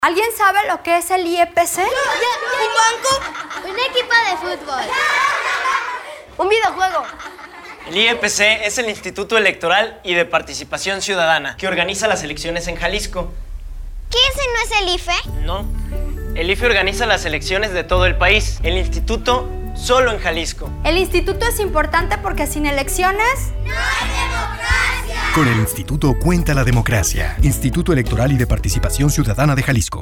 ¿Alguien sabe lo que es el IEPC? ¿Un banco? Un equipo de fútbol. ¿Un videojuego? El IEPC es el Instituto Electoral y de Participación Ciudadana, que organiza las elecciones en Jalisco. ¿Qué ese no es el IFE? No. El IFE organiza las elecciones de todo el país. El instituto solo en Jalisco. El instituto es importante porque sin elecciones ¡no hay democracia! Con el instituto cuenta la democracia. Instituto Electoral y de Participación Ciudadana de Jalisco.